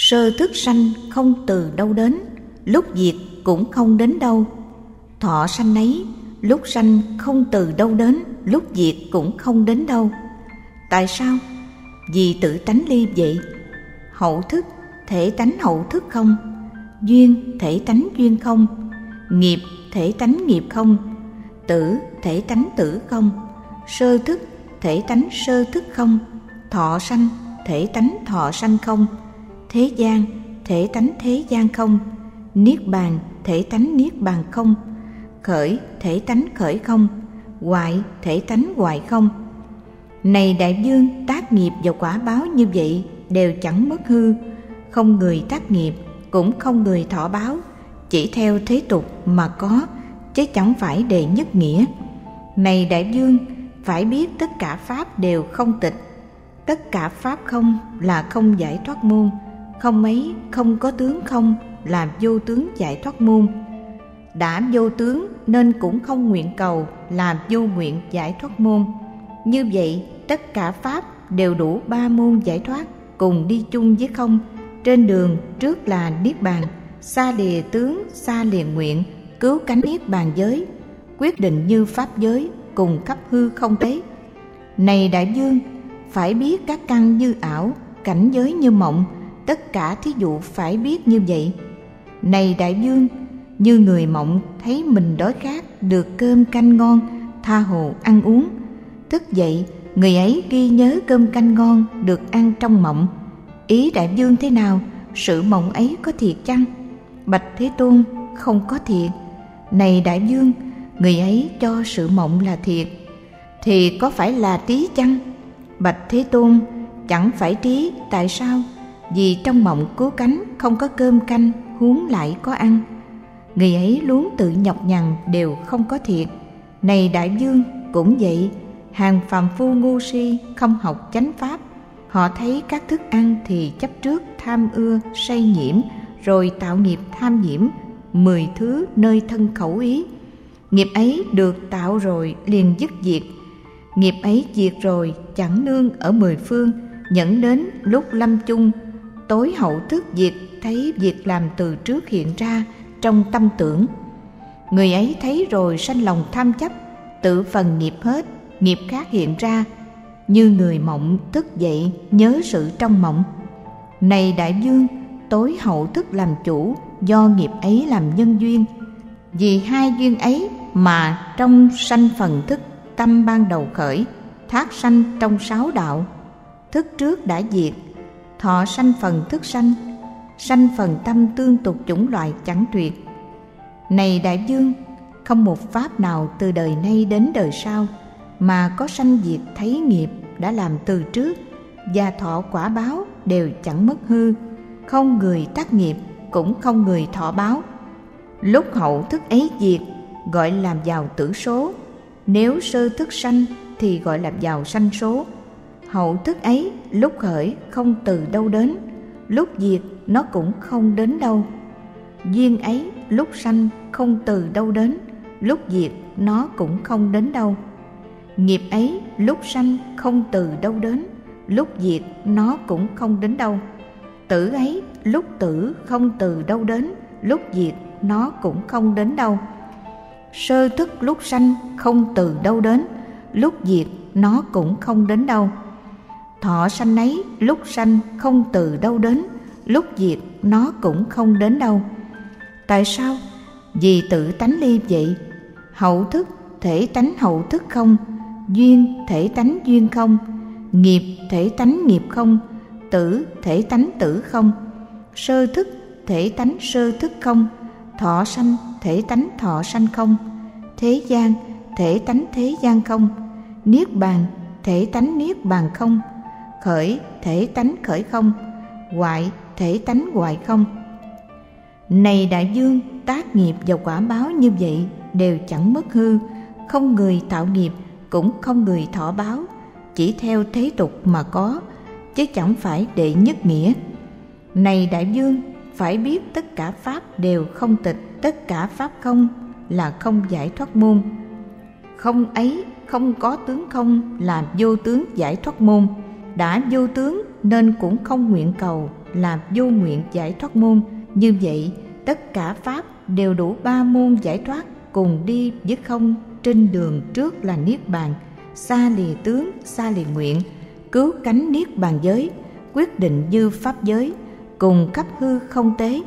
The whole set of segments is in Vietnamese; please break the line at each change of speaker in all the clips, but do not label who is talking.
Sơ thức sanh không từ đâu đến, lúc diệt cũng không đến đâu. Thọ sanh ấy, lúc sanh không từ đâu đến, lúc diệt cũng không đến đâu. Tại sao? Vì tự tánh ly vậy. Hậu thức, thể tánh hậu thức không. Duyên, thể tánh duyên không. Nghiệp, thể tánh nghiệp không. Tử, thể tánh tử không. Sơ thức, thể tánh sơ thức không. Thọ sanh, thể tánh thọ sanh không. Thế gian, thể tánh thế gian không. Niết bàn, thể tánh niết bàn không. Khởi, thể tánh khởi không. Hoại, thể tánh hoại không. Này đại vương, tác nghiệp và quả báo như vậy đều chẳng mất hư. Không người tác nghiệp, cũng không người thọ báo, chỉ theo thế tục mà có, chứ chẳng phải đệ nhất nghĩa. Này đại vương, phải biết tất cả pháp đều không tịch. Tất cả pháp không là không giải thoát môn. Không ấy không có tướng không là vô tướng giải thoát môn. Đã vô tướng nên cũng không nguyện cầu là vô nguyện giải thoát môn. Như vậy tất cả pháp đều đủ ba môn giải thoát, cùng đi chung với không. Trên đường trước là niết bàn, xa lìa tướng, xa lìa nguyện, cứu cánh niết bàn giới, quyết định như pháp giới, cùng khắp hư không tế. Này đại vương, phải biết các căn như ảo, cảnh giới như mộng, tất cả thí dụ phải biết như vậy. Này đại vương, như người mộng thấy mình đói khát, được cơm canh ngon, tha hồ ăn uống. Thức dậy, người ấy ghi nhớ cơm canh ngon được ăn trong mộng. Ý đại vương thế nào? Sự mộng ấy có thiệt chăng? Bạch Thế Tôn, không có thiệt. Này đại vương, người ấy cho sự mộng là thiệt, thì có phải là trí chăng? Bạch Thế Tôn, chẳng phải trí. Tại sao? Vì trong mộng cứu cánh không có cơm canh, huống lại có ăn. Người ấy luống tự nhọc nhằn đều không có thiệt. Này đại vương, cũng vậy. Hàng phàm phu ngu si không học chánh pháp, họ thấy các thức ăn thì chấp trước tham ưa say nhiễm, rồi tạo nghiệp tham nhiễm 10 thứ nơi thân khẩu ý. Nghiệp ấy được tạo rồi liền dứt diệt. Nghiệp ấy diệt rồi chẳng nương ở 10 phương, nhẫn đến lúc lâm chung, tối hậu thức diệt, thấy việc làm từ trước hiện ra trong tâm tưởng. Người ấy thấy rồi sanh lòng tham chấp, tự phần nghiệp hết, nghiệp khác hiện ra. Như người mộng thức dậy nhớ sự trong mộng. Này đại vương, tối hậu thức làm chủ, do nghiệp ấy làm nhân duyên. Vì hai duyên ấy mà trong sanh phần thức tâm ban đầu khởi, thác sanh trong 6 đạo. Thức trước đã diệt, thọ sanh phần thức sanh phần tâm tương tục chủng loại chẳng tuyệt. Này đại vương, không một pháp nào từ đời nay đến đời sau mà có sanh diệt thấy nghiệp đã làm từ trước, và thọ quả báo đều chẳng mất hư. Không người tác nghiệp, cũng không người thọ báo. Lúc hậu thức ấy diệt, gọi là vào tử số. Nếu sơ thức sanh thì gọi là vào sanh số. Hậu thức ấy lúc khởi không từ đâu đến, lúc diệt nó cũng không đến đâu. Duyên ấy lúc sanh không từ đâu đến, lúc diệt nó cũng không đến đâu. Nghiệp ấy lúc sanh không từ đâu đến, lúc diệt nó cũng không đến đâu. Tử ấy lúc tử không từ đâu đến, lúc diệt nó cũng không đến đâu. Sơ thức lúc sanh không từ đâu đến, lúc diệt nó cũng không đến đâu. Thọ sanh ấy lúc sanh không từ đâu đến, lúc diệt nó cũng không đến đâu. Tại sao? Vì tự tánh ly vậy. Hậu thức, thể tánh hậu thức không. Duyên, thể tánh duyên không. Nghiệp, thể tánh nghiệp không. Tử, thể tánh tử không. Sơ thức, thể tánh sơ thức không. Thọ sanh, thể tánh thọ sanh không. Thế gian, thể tánh thế gian không. Niết bàn, thể tánh niết bàn không. Khởi, thể tánh khởi không. Hoại, thể tánh hoại không. Này đại vương, tác nghiệp và quả báo như vậy đều chẳng mất hư. Không người tạo nghiệp, cũng không người thọ báo, chỉ theo thế tục mà có, chứ chẳng phải đệ nhất nghĩa. Này đại vương, phải biết tất cả pháp đều không tịch. Tất cả pháp không là không giải thoát môn. Không ấy không có tướng không là vô tướng giải thoát môn. Đã vô tướng nên cũng không nguyện cầu là vô nguyện giải thoát môn. Như vậy, tất cả pháp đều đủ 3 môn giải thoát, cùng đi với không trên đường trước là niết bàn, xa lìa tướng, xa lìa nguyện, cứu cánh niết bàn giới, quyết định như pháp giới, cùng khắp hư không tế.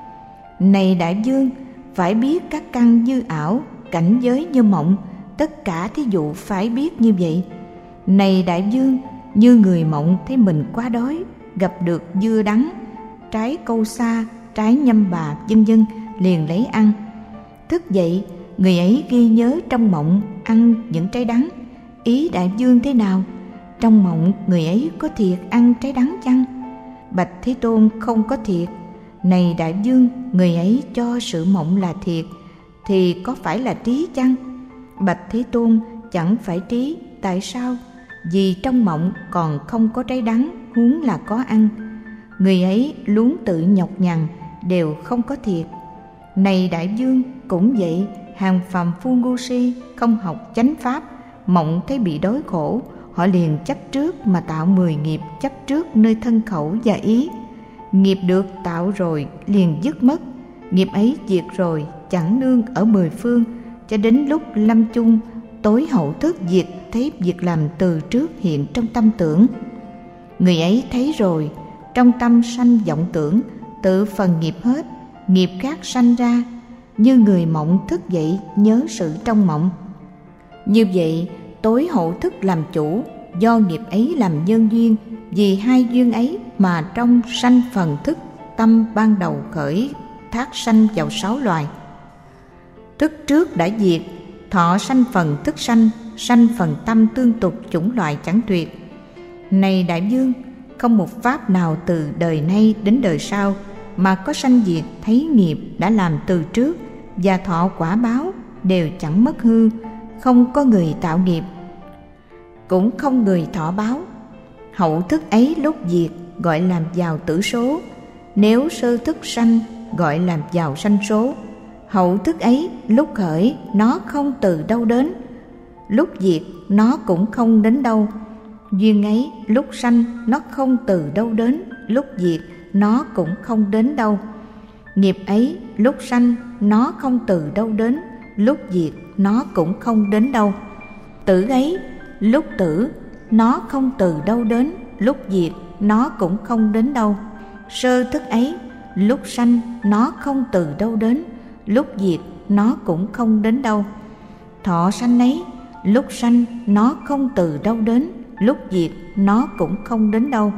Này đại vương, phải biết các căn như ảo, cảnh giới như mộng, tất cả thí dụ phải biết như vậy. Này đại vương, như người mộng thấy mình quá đói, gặp được dưa đắng, trái câu sa, trái nhâm bà, vân vân, liền lấy ăn. Thức dậy, người ấy ghi nhớ trong mộng ăn những trái đắng. Ý đại vương thế nào? Trong mộng người ấy có thiệt ăn trái đắng chăng? Bạch Thế Tôn, không có thiệt. Này đại vương, người ấy cho sự mộng là thiệt, thì có phải là trí chăng? Bạch Thế Tôn, chẳng phải trí. Tại sao? Vì trong mộng còn không có trái đắng, huống là có ăn. Người ấy luống tự nhọc nhằn, đều không có thiệt. Này đại vương, cũng vậy, hàng phàm phu ngu si, không học chánh pháp, mộng thấy bị đói khổ, họ liền chấp trước mà tạo 10 nghiệp chấp trước nơi thân khẩu và ý. Nghiệp được tạo rồi liền dứt mất, nghiệp ấy diệt rồi chẳng nương ở 10 phương, cho đến lúc lâm chung tối hậu thức diệt, thấy việc làm từ trước hiện trong tâm tưởng. Người ấy thấy rồi, trong tâm sanh vọng tưởng, tự phần nghiệp hết, nghiệp khác sanh ra, như người mộng thức dậy nhớ sự trong mộng. Như vậy, tối hậu thức làm chủ, do nghiệp ấy làm nhân duyên, vì hai duyên ấy mà trong sanh phần thức, tâm ban đầu khởi thác sanh vào 6 loài. Thức trước đã diệt, thọ sanh phần thức sanh phần tâm tương tục chủng loại chẳng tuyệt. Này đại vương, không một pháp nào từ đời nay đến đời sau mà có sanh diệt thấy nghiệp đã làm từ trước và thọ quả báo đều chẳng mất hư, không có người tạo nghiệp, cũng không người thọ báo. Hậu thức ấy lúc diệt gọi là vào tử số, nếu sơ thức sanh gọi là vào sanh số. Hậu thức ấy lúc khởi nó không từ đâu đến, lúc diệt nó cũng không đến đâu. Duyên ấy lúc sanh nó không từ đâu đến, lúc diệt nó cũng không đến đâu. Nghiệp ấy lúc sanh nó không từ đâu đến, lúc diệt nó cũng không đến đâu. Tử ấy lúc tử nó không từ đâu đến, lúc diệt nó cũng không đến đâu. Sơ thức ấy lúc sanh nó không từ đâu đến, lúc diệt nó cũng không đến đâu. Thọ sanh ấy lúc sanh nó không từ đâu đến, lúc diệt nó cũng không đến đâu.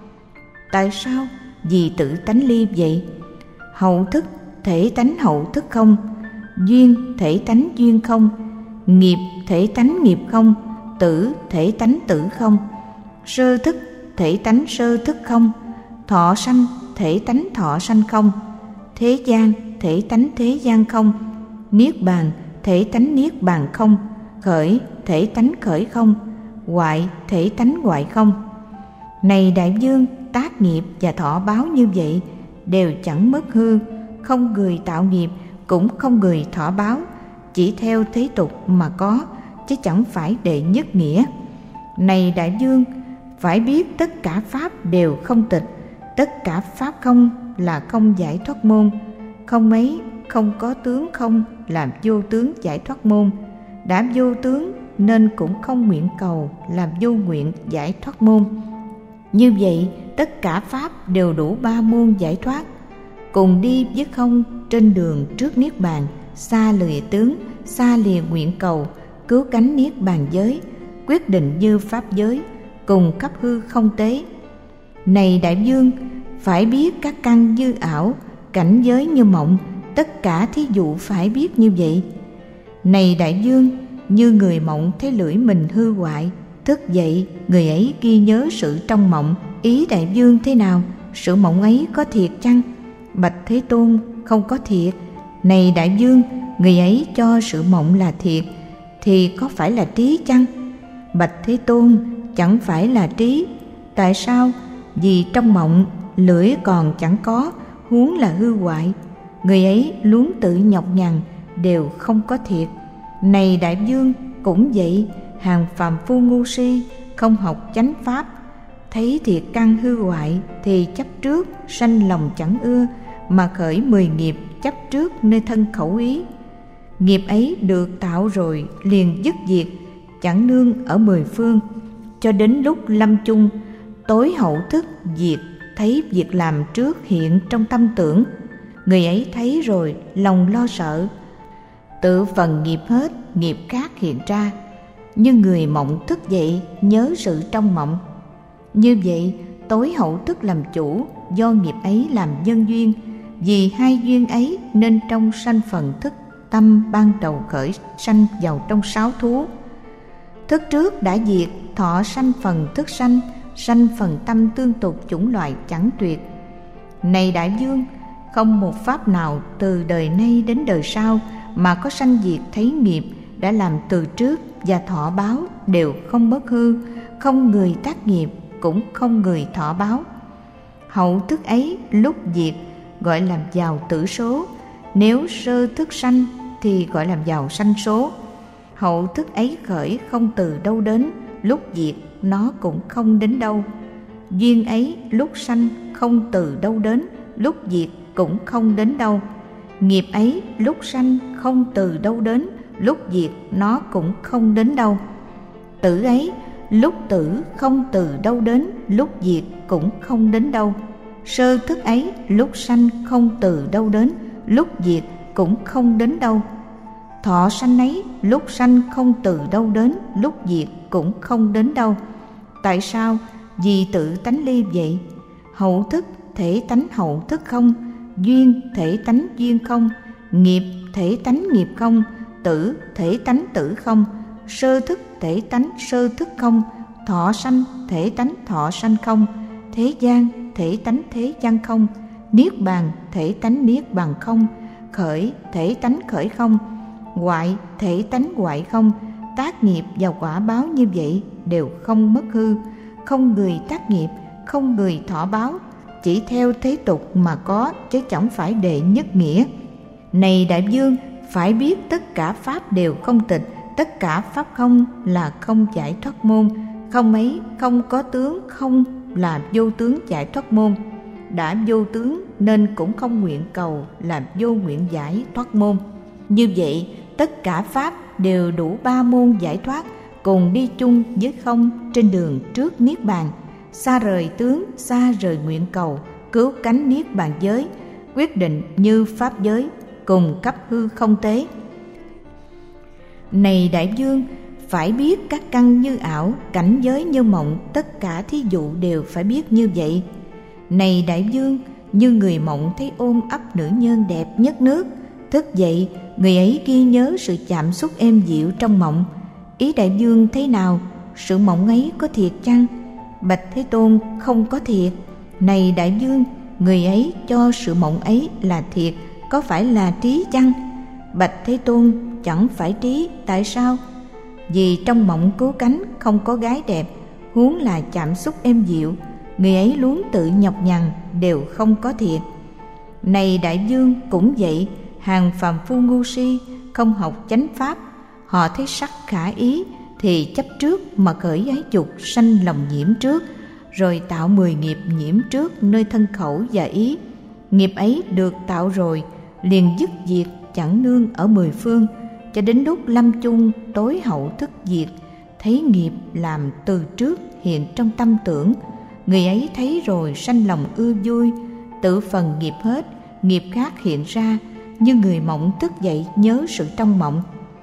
Tại sao? Vì tự tánh ly vậy. Hậu thức thể tánh hậu thức không, duyên thể tánh duyên không, nghiệp thể tánh nghiệp không, tử thể tánh tử không, sơ thức thể tánh sơ thức không, thọ sanh thể tánh thọ sanh không, thế gian thể tánh thế gian không, niết bàn thể tánh niết bàn không, khởi thể tánh khởi không, hoại thể tánh hoại không. Này đại vương, tác nghiệp và thọ báo như vậy đều chẳng mất hư, không người tạo nghiệp, cũng không người thọ báo, chỉ theo thế tục mà có, chứ chẳng phải đệ nhất nghĩa. Này đại vương, phải biết tất cả pháp đều không tịch, tất cả pháp không là không giải thoát môn. Không ấy không có tướng không làm vô tướng giải thoát môn. Đã vô tướng nên cũng không nguyện cầu làm vô nguyện giải thoát môn. Như vậy tất cả pháp đều đủ 3 môn giải thoát, cùng đi với không trên đường trước niết bàn, xa lìa tướng, xa lìa nguyện cầu, cứu cánh niết bàn giới, quyết định như pháp giới, cùng khắp hư không tế. Này đại vương, phải biết các căn như ảo, cảnh giới như mộng, tất cả thí dụ phải biết như vậy. Này đại vương, như người mộng thấy lưỡi mình hư hoại, thức dậy người ấy ghi nhớ sự trong mộng. Ý đại vương thế nào? Sự mộng ấy có thiệt chăng? Bạch Thế Tôn, không có thiệt. Này đại vương, người ấy cho sự mộng là thiệt, thì có phải là trí chăng? Bạch Thế Tôn, chẳng phải là trí. Tại sao? Vì trong mộng lưỡi còn chẳng có, huống là hư hoại. Người ấy luống tự nhọc nhằn, đều không có thiệt. Này đại vương, cũng vậy, hàng phàm phu ngu si, không học chánh pháp, thấy thiệt căn hư hoại thì chấp trước sanh lòng chẳng ưa, mà khởi 10 nghiệp chấp trước nơi thân khẩu ý. Nghiệp ấy được tạo rồi liền dứt diệt, chẳng nương ở 10 phương, cho đến lúc lâm chung, tối hậu thức diệt, thấy việc làm trước hiện trong tâm tưởng. Người ấy thấy rồi lòng lo sợ, tự phần nghiệp hết, nghiệp khác hiện ra. Như người mộng thức dậy, nhớ sự trong mộng. Như vậy tối hậu thức làm chủ, do nghiệp ấy làm nhân duyên. Vì hai duyên ấy nên trong sanh phần thức tâm ban đầu khởi sanh vào trong 6 thú. Thức trước đã diệt, thọ sanh phần thức sanh, sanh phần tâm tương tục chủng loại chẳng tuyệt. Này đại vương, không một pháp nào từ đời nay đến đời sau mà có sanh diệt thấy nghiệp đã làm từ trước và thọ báo đều không mất hư, không người tác nghiệp, cũng không người thọ báo. Hậu thức ấy lúc diệt gọi là vào tử số, nếu sơ thức sanh thì gọi là vào sanh số. Hậu thức ấy khởi không từ đâu đến, lúc diệt nó cũng không đến đâu. Duyên ấy lúc sanh không từ đâu đến, lúc diệt cũng không đến đâu. Nghiệp ấy lúc sanh không từ đâu đến, lúc diệt nó cũng không đến đâu. Tử ấy lúc tử không từ đâu đến, lúc diệt cũng không đến đâu. Sơ thức ấy lúc sanh không từ đâu đến, lúc diệt cũng không đến đâu. Thọ sanh ấy lúc sanh không từ đâu đến, lúc diệt cũng không đến đâu. Tại sao? Vì tự tánh ly vậy. Hậu thức thể tánh hậu thức không, duyên thể tánh duyên không, nghiệp thể tánh nghiệp không, tử thể tánh tử không, sơ thức thể tánh sơ thức không, thọ sanh thể tánh thọ sanh không, thế gian thể tánh thế gian không, niết bàn thể tánh niết bàn không, khởi thể tánh khởi không, hoại thể tánh hoại không. Tác nghiệp và quả báo như vậy đều không mất hư, không người tác nghiệp, không người thọ báo, chỉ theo thế tục mà có, chứ chẳng phải đệ nhất nghĩa. Này đại vương, phải biết tất cả pháp đều không tịch, tất cả pháp không là không giải thoát môn. Không ấy không có tướng, không là vô tướng giải thoát môn. Đã vô tướng nên cũng không nguyện cầu là vô nguyện giải thoát môn. Như vậy tất cả pháp đều đủ 3 môn giải thoát, cùng đi chung với không trên đường trước niết bàn. Xa rời tướng, xa rời nguyện cầu, cứu cánh niết bàn giới, quyết định như pháp giới, cùng cấp hư không tế. Này đại vương, phải biết các căn như ảo, cảnh giới như mộng, tất cả thí dụ đều phải biết như vậy. Này đại vương, như người mộng thấy ôm ấp nữ nhân đẹp nhất nước, thức dậy người ấy ghi nhớ sự chạm xúc êm dịu trong mộng. Ý đại vương thế nào? Sự mộng ấy có thiệt chăng? Bạch Thế Tôn, không có thiệt. Này đại vương, người ấy cho sự mộng ấy là thiệt, có phải là trí chăng? Bạch Thế Tôn, chẳng phải trí. Tại sao? Vì trong mộng cứu cánh không có gái đẹp, huống là chạm xúc êm dịu, người ấy luống tự nhọc nhằn, đều không có thiệt. Này đại vương, cũng vậy, hàng phàm phu ngu si không học chánh pháp, họ thấy sắc khả ý thì chấp trước mà khởi ái dục sanh lòng nhiễm trước, rồi tạo 10 nghiệp nhiễm trước nơi thân khẩu và ý. Nghiệp ấy được tạo rồi liền dứt diệt, chẳng nương ở 10 phương, cho đến lúc lâm chung tối hậu thức diệt, thấy nghiệp làm từ trước hiện trong tâm tưởng. Người ấy thấy rồi sanh lòng ưa vui, tự phần nghiệp hết, nghiệp khác hiện ra. Như người mộng thức dậy nhớ sự trong mộng.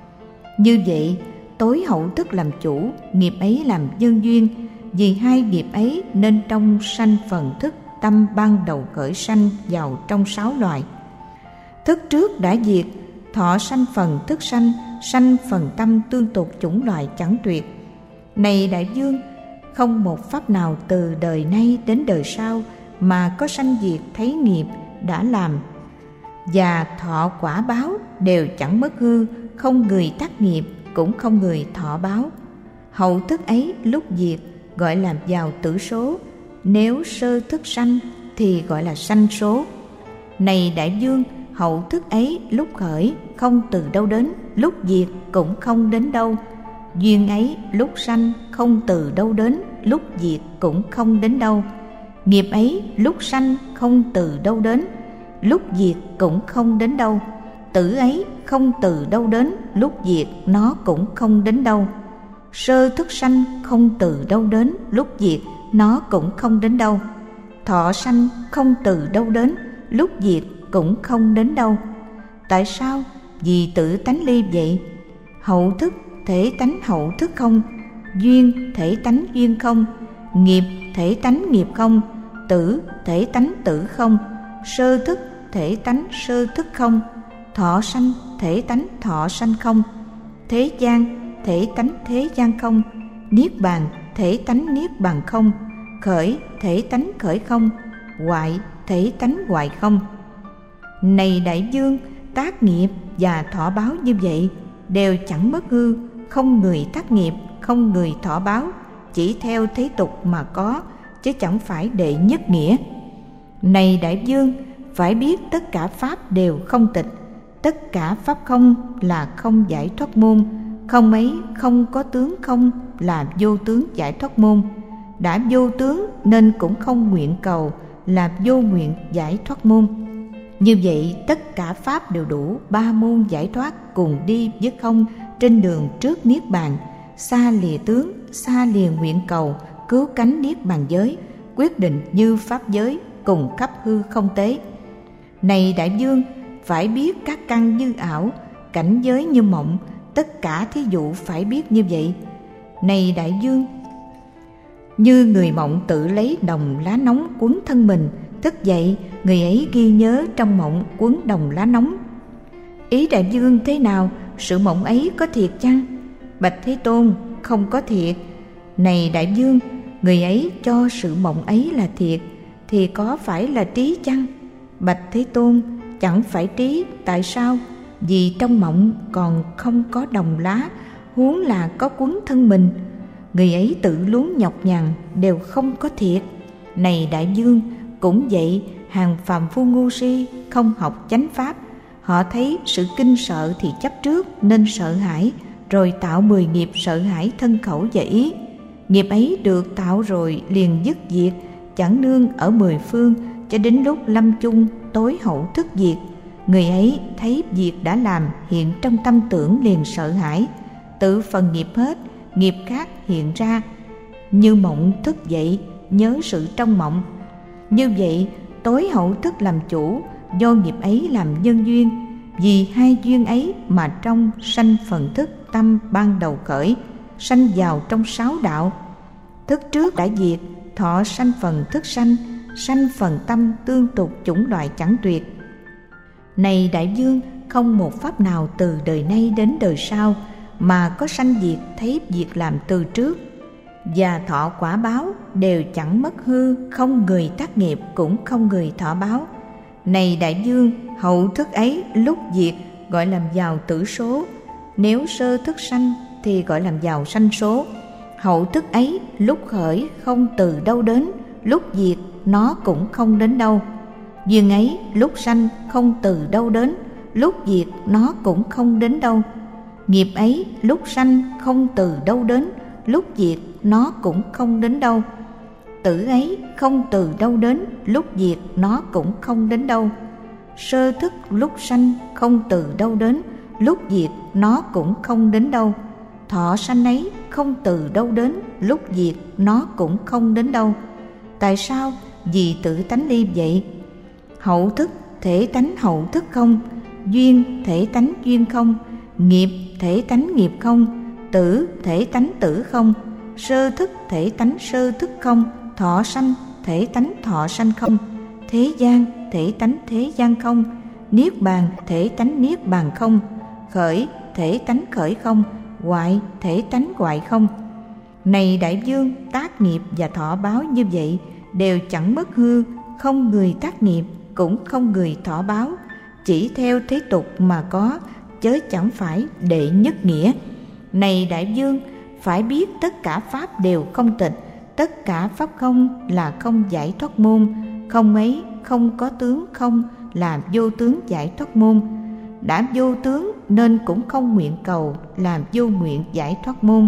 Như vậy tối hậu thức làm chủ, nghiệp ấy làm nhân duyên. Vì hai nghiệp ấy nên trong sanh phần thức tâm ban đầu khởi sanh vào trong 6 loài. Thức trước đã diệt, thọ sanh phần thức sanh, sanh phần tâm tương tục chủng loại chẳng tuyệt. Này đại vương, không một pháp nào từ đời nay đến đời sau mà có sanh diệt thấy nghiệp đã làm và thọ quả báo đều chẳng mất hư, không người tác nghiệp, cũng không người thọ báo. Hậu thức ấy lúc diệt gọi là vào tử số, nếu sơ thức sanh thì gọi là sanh số. Này đại vương, hậu thức ấy lúc khởi không từ đâu đến, lúc diệt cũng không đến đâu. Duyên ấy lúc sanh không không từ đâu đến, lúc diệt cũng không đến đâu. Nghiệp ấy lúc sanh không từ đâu đến, lúc diệt cũng không đến đâu. Tử ấy không từ đâu đến, lúc diệt nó cũng không đến đâu. Sơ thức sanh không từ đâu đến, lúc diệt nó cũng không đến đâu. Thọ sanh không từ đâu đến, lúc diệt cũng không đến đâu. Tại sao? Vì tự tánh ly vậy. Hậu thức thể tánh hậu thức không, duyên thể tánh duyên không, nghiệp thể tánh nghiệp không, tử thể tánh tử không, sơ thức thể tánh sơ thức không, thọ sanh thể tánh thọ sanh không, thế gian thể tánh thế gian không, niết bàn thể tánh niết bàn không, khởi thể tánh khởi không, hoại thể tánh hoại không. Này đại vương, tác nghiệp và thọ báo như vậy đều chẳng mất hư, không người tác nghiệp, không người thọ báo, chỉ theo thế tục mà có, chứ chẳng phải đệ nhất nghĩa. Này đại vương, phải biết tất cả pháp đều không tịch, tất cả pháp không là không giải thoát môn, không ấy không có tướng không là vô tướng giải thoát môn. Đã vô tướng nên cũng không nguyện cầu, là vô nguyện giải thoát môn. Như vậy tất cả pháp đều đủ ba môn giải thoát, cùng đi với không trên đường trước niết bàn, xa lìa tướng, xa lìa nguyện cầu, cứu cánh niết bàn giới, quyết định như pháp giới, cùng khắp hư không tế. Này đại vương, phải biết các căn như ảo, cảnh giới như mộng, tất cả thí dụ phải biết như vậy. Này đại vương, như người mộng tự lấy đồng lá nóng quấn thân mình, thức dậy người ấy ghi nhớ trong mộng quấn đồng lá nóng. Ý đại vương thế nào? Sự mộng ấy có thiệt chăng? Bạch Thế Tôn, không có thiệt. Này đại vương, người ấy cho sự mộng ấy là thiệt, thì có phải là trí chăng? Bạch Thế Tôn, chẳng phải trí. Tại sao? Vì trong mộng còn không có đồng lá, huống là có quấn thân mình. Người ấy tự luống nhọc nhằn, đều không có thiệt. Này đại vương, cũng vậy, hàng phàm phu ngu si không học chánh pháp, họ thấy sự kinh sợ thì chấp trước nên sợ hãi, rồi tạo 10 nghiệp sợ hãi thân khẩu và ý. Nghiệp ấy được tạo rồi liền dứt diệt, chẳng nương ở 10 phương, cho đến lúc lâm chung tối hậu thức diệt. Người ấy thấy việc đã làm hiện trong tâm tưởng liền sợ hãi, tự phần nghiệp hết, nghiệp khác hiện ra. Như mộng thức dậy, nhớ sự trong mộng. Như vậy tối hậu thức làm chủ, do nghiệp ấy làm nhân duyên. Vì hai duyên ấy mà trong sanh phần thức tâm ban đầu khởi, sanh vào trong 6 đạo. Thức trước đã diệt, thọ sanh phần thức sanh, sanh phần tâm tương tục chủng loại chẳng tuyệt. Này đại vương, không một pháp nào từ đời nay đến đời sau mà có sanh diệt thấy việc làm từ trước, và thọ quả báo đều chẳng mất hư, không người tác nghiệp cũng không người thọ báo. Này đại vương, hậu thức ấy lúc diệt gọi làm vào tử số, nếu sơ thức sanh thì gọi làm vào sanh số. Hậu thức ấy lúc khởi không từ đâu đến, lúc diệt nó cũng không đến đâu. Duyên ấy lúc sanh không từ đâu đến, lúc diệt nó cũng không đến đâu. Nghiệp ấy lúc sanh không từ đâu đến, lúc diệt nó cũng không đến đâu. Tử ấy không từ đâu đến, lúc diệt nó cũng không đến đâu. Sơ thức lúc sanh không từ đâu đến, lúc diệt nó cũng không đến đâu. Thọ sanh ấy không từ đâu đến, lúc diệt nó cũng không đến đâu. Tại sao? Vì tự tánh ly vậy. Hậu thức thể tánh hậu thức không, duyên thể tánh duyên không, nghiệp thể tánh nghiệp không, tử thể tánh tử không, sơ thức thể tánh sơ thức không, thọ sanh thể tánh thọ sanh không, thế gian thể tánh thế gian không, niết bàn thể tánh niết bàn không, khởi thể tánh khởi không, hoại thể tánh hoại không. Này đại vương, tác nghiệp và thọ báo như vậy đều chẳng mất hư, không người tác nghiệp cũng không người thọ báo, chỉ theo thế tục mà có, chớ chẳng phải đệ nhất nghĩa. Này đại vương, phải biết tất cả pháp đều không tịch, tất cả pháp không là không giải thoát môn, không ấy không có tướng không là vô tướng giải thoát môn. Đã vô tướng nên cũng không nguyện cầu, làm vô nguyện giải thoát môn.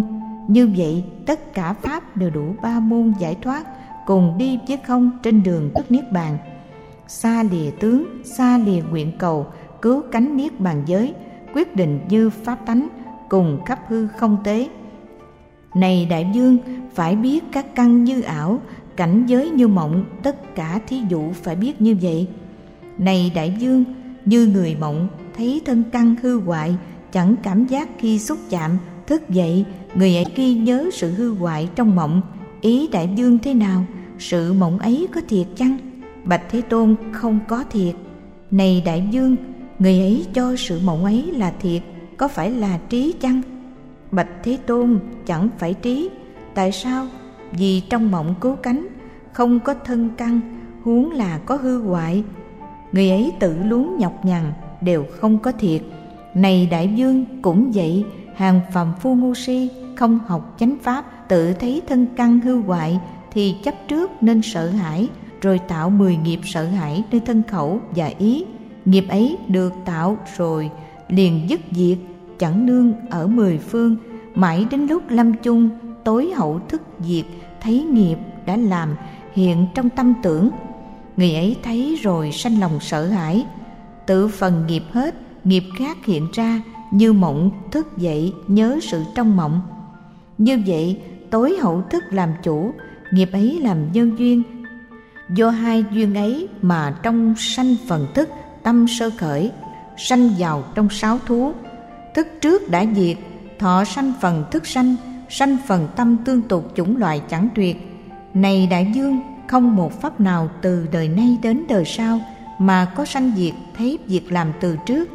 Như vậy tất cả pháp đều đủ 3 môn giải thoát, cùng đi với không trên đường trước niết bàn. Xa lìa tướng, xa lìa nguyện cầu, cứu cánh niết bàn giới, quyết định như pháp tánh, cùng khắp hư không tế. Này đại vương, phải biết các căn như ảo, cảnh giới như mộng, tất cả thí dụ phải biết như vậy. Này đại vương, như người mộng thấy thân căn hư hoại, chẳng cảm giác khi xúc chạm, thức dậy người ấy ghi nhớ sự hư hoại trong mộng. Ý đại vương thế nào? Sự mộng ấy có thiệt chăng? Bạch Thế Tôn, không có thiệt. Này đại vương, người ấy cho sự mộng ấy là thiệt, có phải là trí chăng? Bạch Thế Tôn, chẳng phải trí. Tại sao? Vì trong mộng cứu cánh không có thân căn, huống là có hư hoại. Người ấy tự luống nhọc nhằn, đều không có thiệt. Này đại vương, cũng vậy, hàng phàm phu ngu si không học chánh pháp, tự thấy thân căn hư hoại thì chấp trước nên sợ hãi, rồi tạo 10 nghiệp sợ hãi nơi thân khẩu và ý. Nghiệp ấy được tạo rồi liền dứt diệt, chẳng nương ở 10 phương, mãi đến lúc lâm chung tối hậu thức diệt, thấy nghiệp đã làm hiện trong tâm tưởng. Người ấy thấy rồi sanh lòng sợ hãi, tự phần nghiệp hết, nghiệp khác hiện ra, như mộng thức dậy nhớ sự trong mộng. Như vậy tối hậu thức làm chủ, nghiệp ấy làm nhân duyên. Do hai duyên ấy mà trong sanh phần thức, tâm sơ khởi, sanh vào trong 6 thú. Thức trước đã diệt, thọ sanh phần thức sanh phần tâm tương tục chủng loại chẳng tuyệt. Này đại vương, không một pháp nào từ đời nay đến đời sau mà có sanh diệt thấy việc làm từ trước,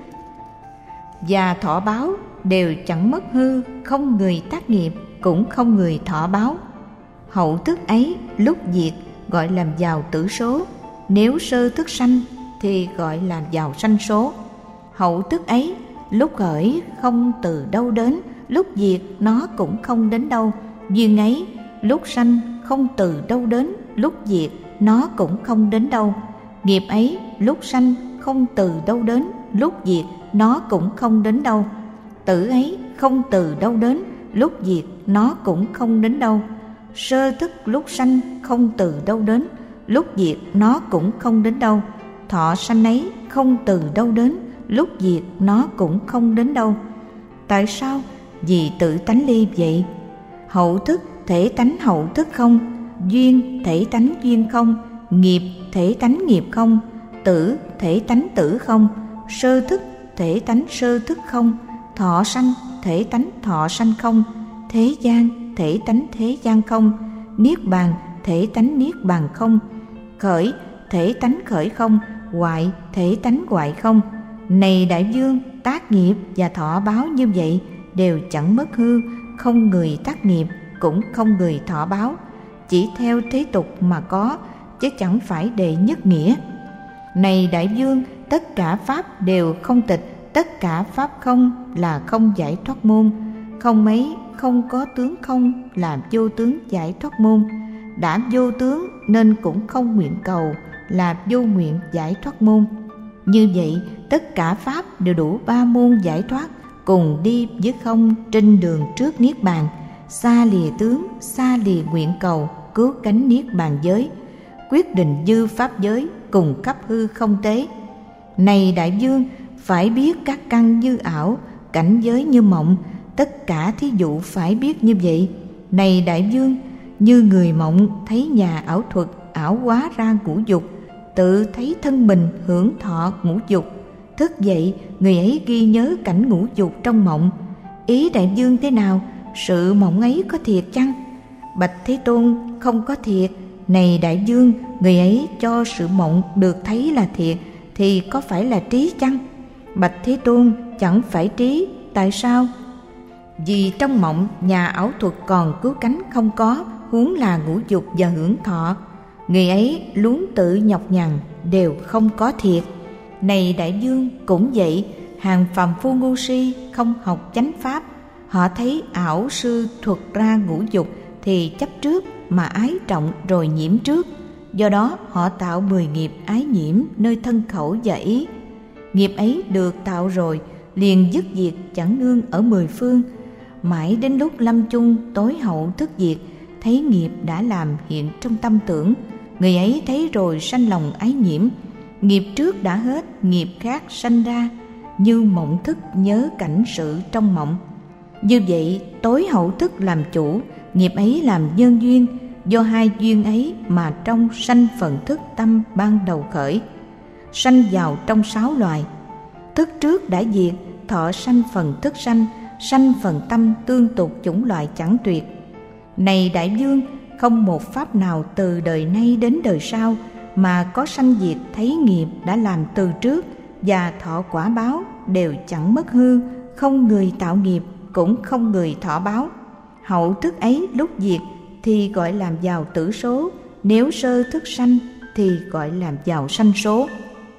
và thọ báo đều chẳng mất hư, không người tác nghiệp, cũng không người thọ báo. Hậu thức ấy lúc diệt gọi là vào tử số, nếu sơ thức sanh thì gọi là vào sanh số. Hậu thức ấy lúc khởi không từ đâu đến, lúc diệt nó cũng không đến đâu. Duyên ấy lúc sanh không từ đâu đến, lúc diệt nó cũng không đến đâu. Nghiệp ấy lúc sanh không từ đâu đến, lúc diệt nó cũng không đến đâu. Tử ấy không từ đâu đến, lúc diệt nó cũng không đến đâu. Sơ thức lúc sanh không từ đâu đến, lúc diệt nó cũng không đến đâu. Thọ sanh ấy không từ đâu đến, lúc diệt nó cũng không đến đâu. Tại sao? Vì tự tánh ly vậy. Hậu thức thể tánh hậu thức không, duyên thể tánh duyên không, nghiệp thể tánh nghiệp không, tử thể tánh tử không, sơ thức thể tánh sơ thức không, thọ sanh thể tánh thọ sanh không, thế gian thể tánh thế gian không, niết bàn thể tánh niết bàn không, khởi thể tánh khởi không, hoại thể tánh hoại không. Này đại vương, tác nghiệp và thọ báo như vậy đều chẳng mất hư, không người tác nghiệp, cũng không người thọ báo, chỉ theo thế tục mà có, chứ chẳng phải đệ nhất nghĩa. Này đại vương, tất cả pháp đều không tịch, tất cả pháp không là không giải thoát môn. Không ấy không có tướng không là vô tướng giải thoát môn. Đã vô tướng nên cũng không nguyện cầu, là vô nguyện giải thoát môn. Như vậy tất cả pháp đều đủ 3 môn giải thoát, cùng đi với không trên đường trước niết bàn. Xa lìa tướng, xa lìa nguyện cầu, cứu cánh niết bàn giới, quyết định dư pháp giới, cùng khắp hư không tế. Này đại vương, phải biết các căn như ảo, cảnh giới như mộng, tất cả thí dụ phải biết như vậy. Này đại vương, như người mộng thấy nhà ảo thuật ảo hóa ra ngũ dục, tự thấy thân mình hưởng thọ ngũ dục, thức dậy người ấy ghi nhớ cảnh ngũ dục trong mộng. Ý đại vương thế nào? Sự mộng ấy có thiệt chăng? Bạch Thế Tôn, không có thiệt. Này đại vương, người ấy cho sự mộng được thấy là thiệt thì có phải là trí chăng? Bạch Thế Tôn, chẳng phải trí. Tại sao? Vì trong mộng nhà ảo thuật còn cứu cánh không có, huống là ngũ dục và hưởng thọ. Người ấy luống tự nhọc nhằn, đều không có thiệt. Này đại vương, cũng vậy, hàng phàm phu ngu si không học chánh pháp, họ thấy ảo sư thuật ra ngũ dục thì chấp trước mà ái trọng rồi nhiễm trước. Do đó họ tạo 10 nghiệp ái nhiễm nơi thân khẩu và ý. Nghiệp ấy được tạo rồi liền dứt diệt, chẳng nương ở 10 phương, mãi đến lúc lâm chung tối hậu thức diệt, thấy nghiệp đã làm hiện trong tâm tưởng, người ấy thấy rồi sanh lòng ái nhiễm. Nghiệp trước đã hết, nghiệp khác sanh ra, như mộng thức nhớ cảnh sự trong mộng. Như vậy tối hậu thức làm chủ, nghiệp ấy làm nhân duyên, do hai duyên ấy mà trong sanh phần thức tâm ban đầu khởi, sanh vào trong 6 loài. Thức trước đã diệt, thọ sanh phần thức sanh phần tâm tương tục chủng loại chẳng tuyệt. Này đại vương, không một pháp nào từ đời nay đến đời sau mà có sanh diệt thấy nghiệp đã làm từ trước và thọ quả báo đều chẳng mất hư, không người tạo nghiệp cũng không người thọ báo. Hậu thức ấy lúc diệt thì gọi làm vào tử số, nếu sơ thức sanh thì gọi làm vào sanh số.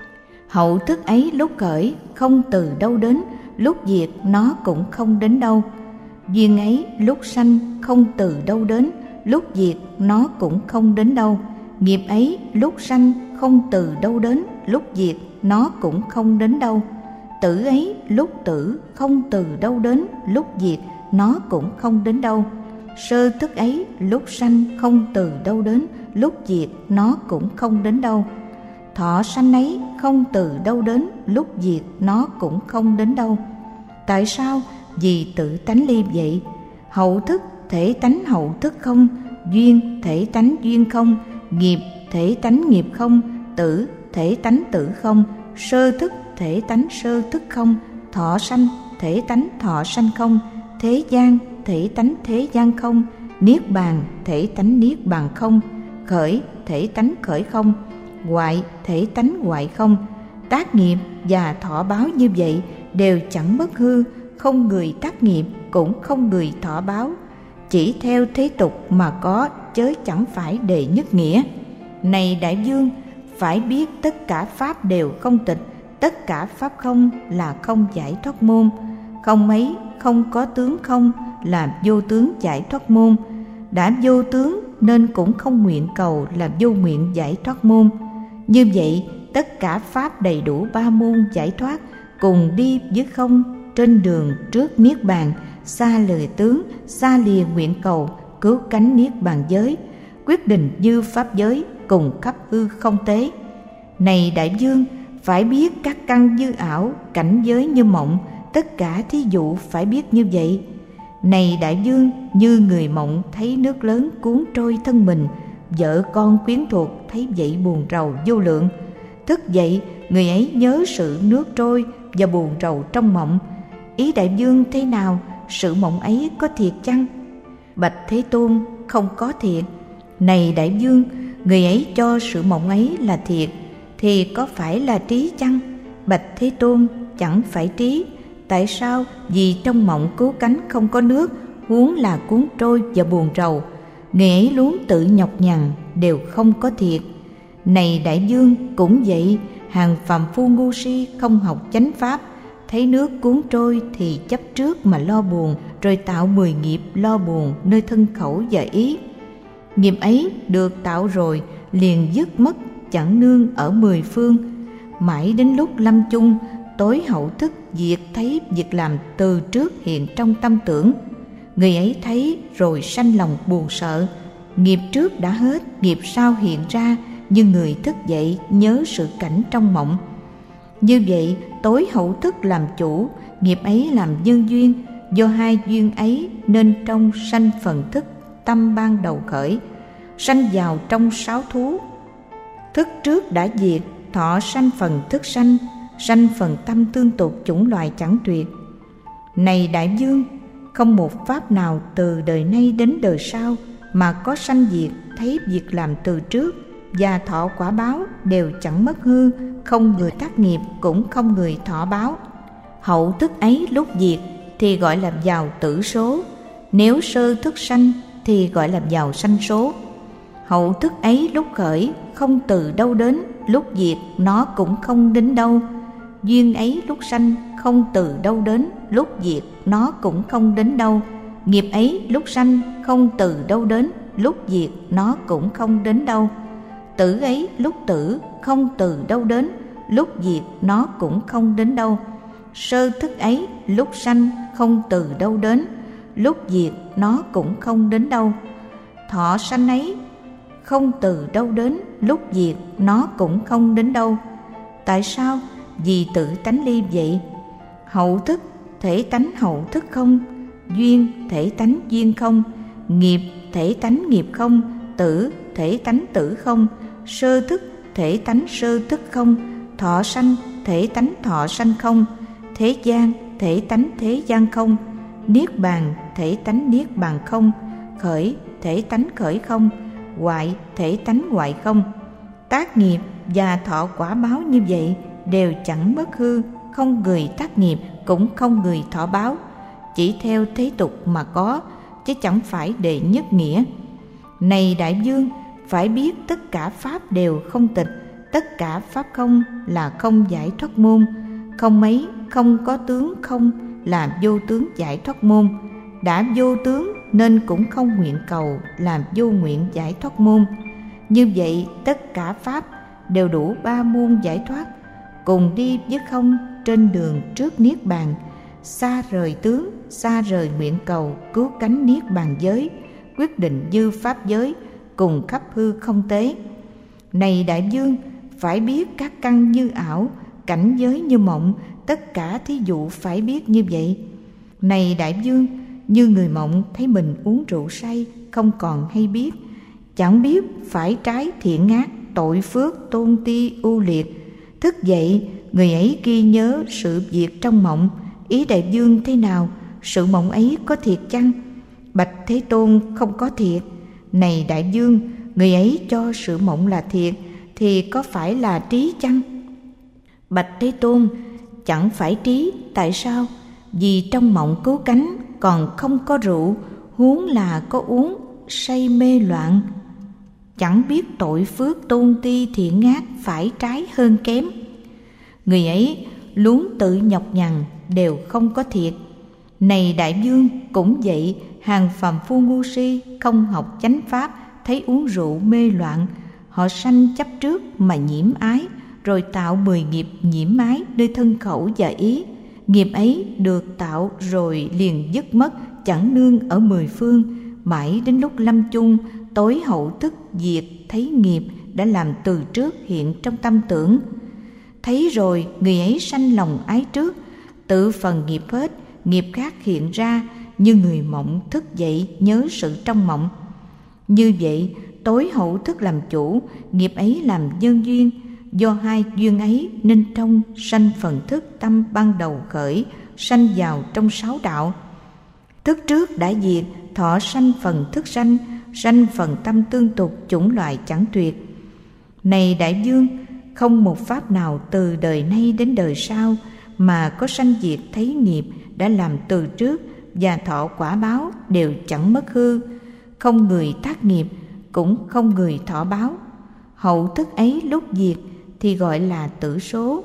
Hậu thức ấy lúc khởi không từ đâu đến, lúc diệt nó cũng không đến đâu. Duyên ấy lúc sanh không từ đâu đến, lúc diệt nó cũng không đến đâu. Nghiệp ấy lúc sanh không từ đâu đến, lúc diệt nó cũng không đến đâu. Tử ấy lúc tử không từ đâu đến, lúc diệt nó cũng không đến đâu. Sơ thức ấy lúc sanh không từ đâu đến, lúc diệt nó cũng không đến đâu. Thọ sanh ấy không từ đâu đến, lúc diệt nó cũng không đến đâu. Tại sao? Vì tự tánh ly vậy. Hậu thức thể tánh hậu thức không, duyên thể tánh duyên không, nghiệp thể tánh nghiệp không, tử thể tánh tử không, sơ thức thể tánh sơ thức không, thọ sanh thể tánh thọ sanh không, thế gian thể tánh thế gian không, niết bàn thể tánh niết bàn không, khởi thể tánh khởi không, hoại thể tánh hoại không. Tác nghiệp và thọ báo như vậy đều chẳng mất hư, không người tác nghiệp cũng không người thọ báo, chỉ theo thế tục mà có, chớ chẳng phải đề nhất nghĩa. Này đại vương, phải biết tất cả pháp đều không tịch, tất cả pháp không là không giải thoát môn. Không ấy không có tướng không là vô tướng giải thoát môn. Đã vô tướng nên cũng không nguyện cầu là vô nguyện giải thoát môn. Như vậy tất cả pháp đầy đủ 3 môn giải thoát cùng đi với không trên đường trước niết bàn, xa lời tướng, xa lìa nguyện cầu, cứu cánh niết bàn giới, quyết định như pháp giới cùng khắp hư không tế. Này đại vương, phải biết các căn như ảo, cảnh giới như mộng, tất cả thí dụ phải biết như vậy. Này đại vương, như người mộng thấy nước lớn cuốn trôi thân mình, vợ con quyến thuộc thấy vậy buồn rầu vô lượng. Thức dậy, người ấy nhớ sự nước trôi và buồn rầu trong mộng. Ý đại vương thế nào? Sự mộng ấy có thiệt chăng? Bạch Thế Tôn, không có thiệt. Này đại vương, người ấy cho sự mộng ấy là thiệt thì có phải là trí chăng? Bạch Thế Tôn, chẳng phải trí. Tại sao? Vì trong mộng cứu cánh không có nước, huống là cuốn trôi và buồn rầu. Người ấy luôn tự nhọc nhằn, đều không có thiệt. Này đại vương, cũng vậy, hàng phàm phu ngu si không học chánh pháp, thấy nước cuốn trôi thì chấp trước mà lo buồn, rồi tạo 10 nghiệp lo buồn nơi thân khẩu và ý. Nghiệp ấy được tạo rồi liền dứt mất, chẳng nương ở 10 phương. Mãi đến lúc lâm chung, tối hậu thức diệt thấy việc làm từ trước hiện trong tâm tưởng. Người ấy thấy rồi sanh lòng buồn sợ. Nghiệp trước đã hết, nghiệp sau hiện ra, như người thức dậy nhớ sự cảnh trong mộng. Như vậy tối hậu thức làm chủ, nghiệp ấy làm nhân duyên, do hai duyên ấy nên trong sanh phần thức tâm ban đầu khởi, sanh vào trong 6 thú. Thức trước đã diệt, thọ sanh phần thức sanh phần tâm tương tục chủng loại chẳng tuyệt. Này đại vương, không một pháp nào từ đời nay đến đời sau mà có sanh diệt thấy việc làm từ trước và thọ quả báo đều chẳng mất hư, không người tác nghiệp cũng không người thọ báo. Hậu thức ấy lúc diệt thì gọi là vào tử số, nếu sơ thức sanh thì gọi là vào sanh số. Hậu thức ấy lúc khởi không từ đâu đến, lúc diệt nó cũng không đến đâu. Duyên ấy lúc sanh không từ đâu đến, lúc diệt nó cũng không đến đâu. Nghiệp ấy lúc sanh không từ đâu đến, lúc diệt nó cũng không đến đâu. Tử ấy lúc tử không từ đâu đến, lúc diệt nó cũng không đến đâu. Sơ thức ấy lúc sanh không từ đâu đến, lúc diệt nó cũng không đến đâu. Thọ sanh ấy không từ đâu đến, lúc diệt nó cũng không đến đâu. Tại sao? Vì tự tánh ly vậy. Hậu thức thể tánh hậu thức không, duyên thể tánh duyên không, nghiệp thể tánh nghiệp không, tử thể tánh tử không, sơ thức thể tánh sơ thức không, thọ sanh thể tánh thọ sanh không, thế gian thể tánh thế gian không, niết bàn thể tánh niết bàn không, khởi thể tánh khởi không, hoại thể tánh hoại không. Tác nghiệp và thọ quả báo như vậy đều chẳng bất hư, không người tác nghiệp cũng không người thọ báo, chỉ theo thế tục mà có, chứ chẳng phải đệ nhất nghĩa. Này đại vương, phải biết tất cả pháp đều không tịch, tất cả pháp không là không giải thoát môn, không ấy không có tướng không làm vô tướng giải thoát môn. Đã vô tướng nên cũng không nguyện cầu làm vô nguyện giải thoát môn. Như vậy tất cả pháp đều đủ ba môn giải thoát, cùng đi với không trên đường trước niết bàn, xa rời tướng, xa rời nguyện cầu cứu cánh niết bàn giới, quyết định dư pháp giới, cùng khắp hư không tế. Này đại vương, phải biết các căn như ảo, cảnh giới như mộng, tất cả thí dụ phải biết như vậy. Này đại vương, như người mộng thấy mình uống rượu say, không còn hay biết, chẳng biết phải trái thiện ác, tội phước tôn ti ưu liệt. Thức dậy, người ấy ghi nhớ sự việc trong mộng. Ý đại vương thế nào? Sự mộng ấy có thiệt chăng? Bạch Thế Tôn, không có thiệt. Này đại vương, người ấy cho sự mộng là thiệt, thì có phải là trí chăng? Bạch Thế Tôn, chẳng phải trí. Tại sao? Vì trong mộng cứu cánh còn không có rượu, huống là có uống, say mê loạn. Chẳng biết tội phước tôn ti thiện ác phải trái hơn kém. Người ấy luống tự nhọc nhằn đều không có thiệt. Này đại vương, cũng vậy, hàng phàm phu ngu si không học chánh pháp, thấy uống rượu mê loạn, họ sanh chấp trước mà nhiễm ái, rồi tạo 10 nghiệp nhiễm ái nơi thân khẩu và ý. Nghiệp ấy được tạo rồi liền dứt mất, chẳng nương ở 10 phương, mãi đến lúc lâm chung, tối hậu thức diệt thấy nghiệp đã làm từ trước hiện trong tâm tưởng. Thấy rồi người ấy sanh lòng ái trước, tự phần nghiệp hết, nghiệp khác hiện ra, như người mộng thức dậy nhớ sự trong mộng. Như vậy tối hậu thức làm chủ, nghiệp ấy làm nhân duyên. Do hai duyên ấy nên trong sanh phần thức tâm ban đầu khởi, sanh vào trong 6 đạo. Thức trước đã diệt, thọ sanh phần thức sanh, sanh phần tâm tương tục, chủng loại chẳng tuyệt. Này đại vương, không một pháp nào từ đời nay đến đời sau mà có sanh diệt thấy nghiệp đã làm từ trước và thọ quả báo đều chẳng mất hư, không người tác nghiệp cũng không người thọ báo. Hậu thức ấy lúc diệt thì gọi là tử số,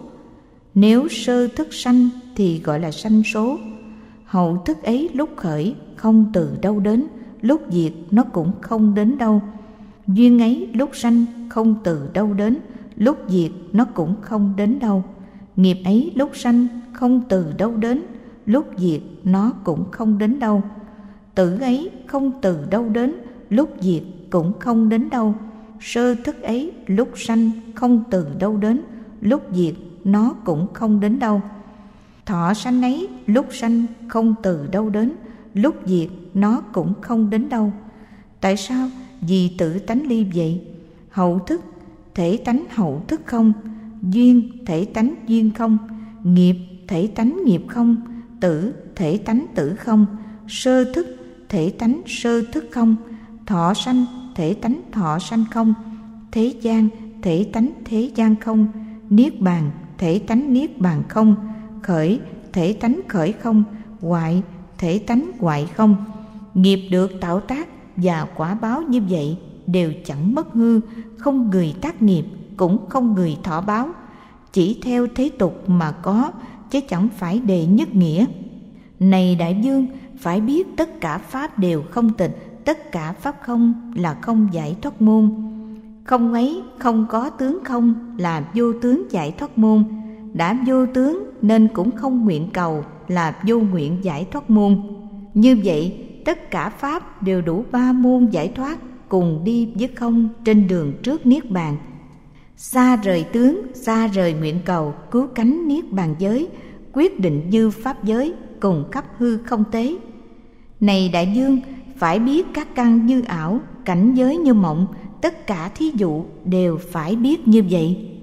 nếu sơ thức sanh thì gọi là sanh số. Hậu thức ấy lúc khởi không từ đâu đến, lúc diệt nó cũng không đến đâu. Duyên ấy lúc sanh không từ đâu đến, lúc diệt nó cũng không đến đâu. Nghiệp ấy lúc sanh không từ đâu đến, lúc diệt nó cũng không đến đâu. Tử ấy không từ đâu đến, lúc diệt cũng không đến đâu. Sơ thức ấy lúc sanh không từ đâu đến, lúc diệt nó cũng không đến đâu. Thọ sanh ấy lúc sanh không từ đâu đến, lúc diệt nó cũng không đến đâu. Tại sao? Vì tự tánh ly vậy. Hậu thức thể tánh hậu thức không, duyên thể tánh duyên không, nghiệp thể tánh nghiệp không, tử thể tánh tử không, sơ thức thể tánh sơ thức không, thọ sanh thể tánh thọ sanh không, thế gian thể tánh thế gian không, niết bàn thể tánh niết bàn không, khởi thể tánh khởi không, hoại thể tánh hoại không. Nghiệp được tạo tác và quả báo như vậy đều chẳng mất hư, không người tác nghiệp cũng không người thọ báo, chỉ theo thế tục mà có, chứ chẳng phải đệ nhất nghĩa. Này đại vương, phải biết tất cả pháp đều không tịch, tất cả pháp không là không giải thoát môn. Không ấy không có tướng không là vô tướng giải thoát môn. Đã vô tướng nên cũng không nguyện cầu là vô nguyện giải thoát môn. Như vậy, tất cả pháp đều đủ ba môn giải thoát, cùng đi với không trên đường trước niết bàn. Xa rời tướng, xa rời nguyện cầu, cứu cánh niết bàn giới, quyết định như pháp giới, cùng khắp hư không tế. Này đại dương, phải biết các căn như ảo, cảnh giới như mộng, tất cả thí dụ đều phải biết như vậy.